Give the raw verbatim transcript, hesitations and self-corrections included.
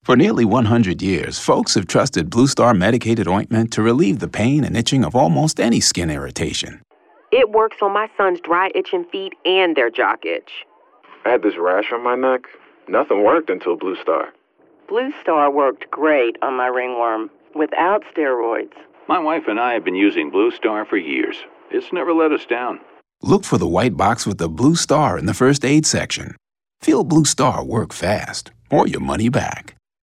For nearly one hundred years, folks have trusted Blue Star medicated ointment to relieve the pain and itching of almost any skin irritation. It works on my son's dry, itching feet and their jock itch. I had this rash on my neck. Nothing worked until Blue Star. Blue Star worked great on my ringworm, without steroids. My wife and I have been using Blue Star for years. It's never let us down. Look for the white box with the Blue Star in the first aid section. Feel Blue Star work fast, or your money back.